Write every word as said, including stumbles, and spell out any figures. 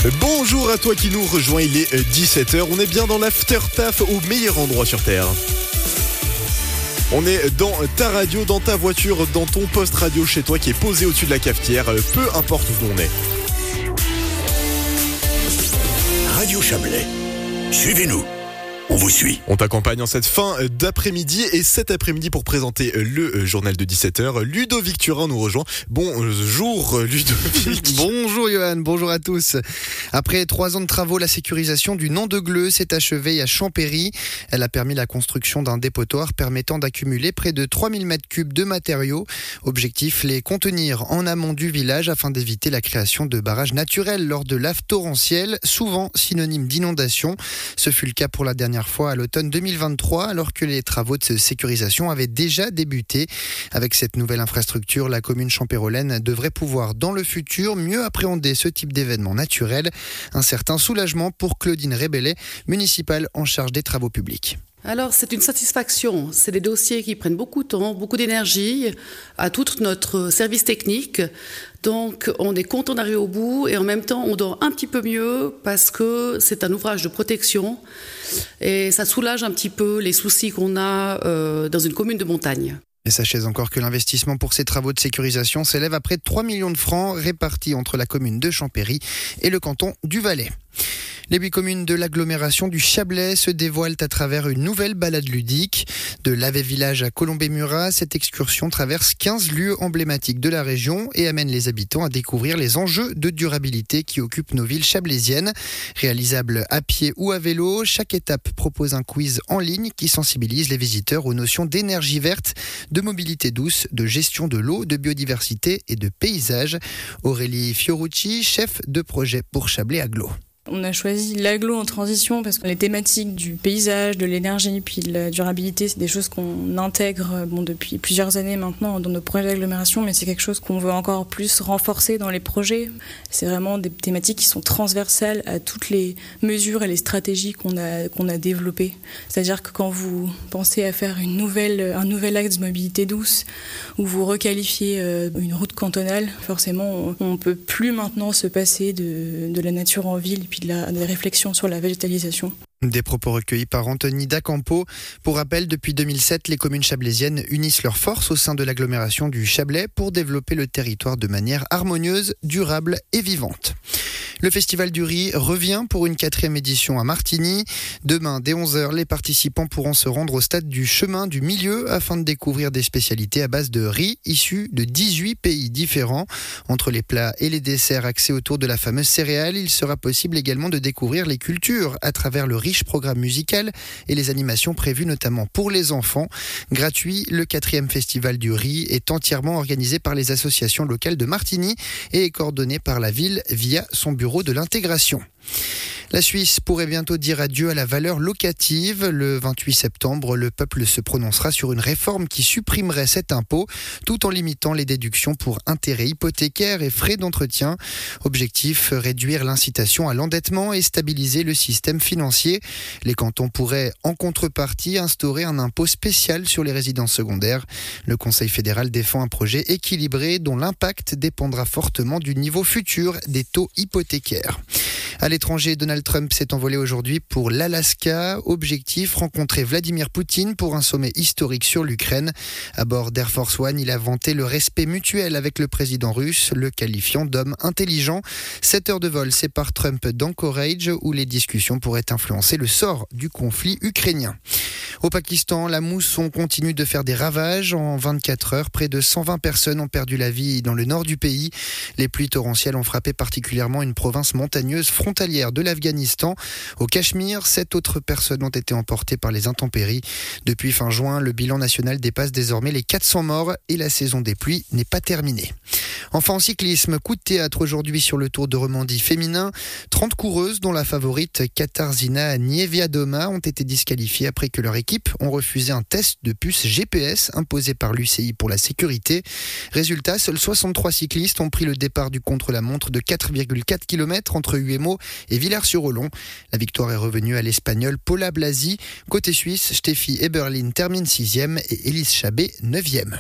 Bonjour à toi qui nous rejoins, il est dix-sept heures, on est bien dans l'after taf au meilleur endroit sur Terre. On est dans ta radio, dans ta voiture, dans ton poste radio chez toi qui est posé au-dessus de la cafetière, peu importe où on est. Radio Chablais, suivez-nous. On vous suit. On t'accompagne en cette fin d'après-midi et cet après-midi pour présenter le journal de dix-sept heures. Ludovic Turin nous rejoint. Bonjour Ludovic. Bonjour Johan, bonjour à tous. Après trois ans de travaux, la sécurisation du Nant-de-Gleux s'est achevée à Champéry. Elle a permis la construction d'un dépotoir permettant d'accumuler près de trois mille mètres cubes de matériaux. Objectif, les contenir en amont du village afin d'éviter la création de barrages naturels lors de laves torrentielles, souvent synonyme d'inondation. Ce fut le cas pour la dernière fois à l'automne deux mille vingt-trois, alors que les travaux de sécurisation avaient déjà débuté. Avec cette nouvelle infrastructure, la commune champérolaine devrait pouvoir, dans le futur, mieux appréhender ce type d'événement naturel. Un certain soulagement pour Claudine Rébellet, municipale en charge des travaux publics. Alors, c'est une satisfaction. C'est des dossiers qui prennent beaucoup de temps, beaucoup d'énergie, à tout notre service technique. Donc, on est content d'arriver au bout et en même temps, on dort un petit peu mieux parce que c'est un ouvrage de protection et ça soulage un petit peu les soucis qu'on a euh, dans une commune de montagne. Et sachez encore que l'investissement pour ces travaux de sécurisation s'élève à près de trois millions de francs répartis entre la commune de Champéry et le canton du Valais. Les huit communes de l'agglomération du Chablais se dévoilent à travers une nouvelle balade ludique. De Lavey-Village à Colombey-Murat, cette excursion traverse quinze lieux emblématiques de la région et amène les habitants à découvrir les enjeux de durabilité qui occupent nos villes chablaisiennes. Réalisable à pied ou à vélo, chaque étape propose un quiz en ligne qui sensibilise les visiteurs aux notions d'énergie verte, de mobilité douce, de gestion de l'eau, de biodiversité et de paysage. Aurélie Fiorucci, chef de projet pour Chablais Agglo. On a choisi l'agglo en transition parce que les thématiques du paysage, de l'énergie puis de la durabilité, c'est des choses qu'on intègre bon, depuis plusieurs années maintenant dans nos projets d'agglomération, mais c'est quelque chose qu'on veut encore plus renforcer dans les projets. C'est vraiment des thématiques qui sont transversales à toutes les mesures et les stratégies qu'on a, qu'on a développées. C'est-à-dire que quand vous pensez à faire une nouvelle, un nouvel axe de mobilité douce ou vous requalifiez une route cantonale, forcément on ne peut plus maintenant se passer de, de la nature en ville et puis de la, des réflexions sur la végétalisation. Des propos recueillis par Anthony Dacampo. Pour rappel, depuis deux mille sept, les communes chablaisiennes unissent leurs forces au sein de l'agglomération du Chablais pour développer le territoire de manière harmonieuse, durable et vivante. Le Festival du riz revient pour une quatrième édition à Martigny. Demain, dès onze heures, les participants pourront se rendre au stade du Chemin du Milieu afin de découvrir des spécialités à base de riz issus de dix-huit pays différents. Entre les plats et les desserts axés autour de la fameuse céréale, il sera possible également de découvrir les cultures à travers le riche programme musical et les animations prévues notamment pour les enfants. Gratuit, le quatrième Festival du riz est entièrement organisé par les associations locales de Martigny et est coordonné par la ville via son bureau de l'intégration. La Suisse pourrait bientôt dire adieu à la valeur locative. Le vingt-huit septembre, le peuple se prononcera sur une réforme qui supprimerait cet impôt tout en limitant les déductions pour intérêts hypothécaires et frais d'entretien. Objectif, réduire l'incitation à l'endettement et stabiliser le système financier. Les cantons pourraient en contrepartie instaurer un impôt spécial sur les résidences secondaires. Le Conseil fédéral défend un projet équilibré dont l'impact dépendra fortement du niveau futur des taux hypothécaires. À l'étranger, Donald Trump s'est envolé aujourd'hui pour l'Alaska. Objectif, rencontrer Vladimir Poutine pour un sommet historique sur l'Ukraine. À bord d'Air Force One, il a vanté le respect mutuel avec le président russe, le qualifiant d'homme intelligent. Sept heures de vol séparent Trump d'Anchorage, où les discussions pourraient influencer le sort du conflit ukrainien. Au Pakistan, la mousson continue de faire des ravages. En vingt-quatre heures, près de cent vingt personnes ont perdu la vie dans le nord du pays. Les pluies torrentielles ont frappé particulièrement une province montagneuse frontalière de l'Afghanistan. Au Cachemire, sept autres personnes ont été emportées par les intempéries. Depuis fin juin, le bilan national dépasse désormais les quatre cents morts et la saison des pluies n'est pas terminée. Enfin en cyclisme, coup de théâtre aujourd'hui sur le Tour de Romandie féminin. trente coureuses dont la favorite Katarzyna Niewiadoma ont été disqualifiées après que leur équipe ont refusé un test de puce G P S imposé par l'U C I pour la sécurité. Résultat, seuls soixante-trois cyclistes ont pris le départ du contre-la-montre de quatre virgule quatre kilomètres entre Huémaux et Villars-sur-Olon. La victoire est revenue à l'Espagnole Paula Blasi. Côté suisse, Steffi Eberlin termine sixième et Elise Chabet neuvième.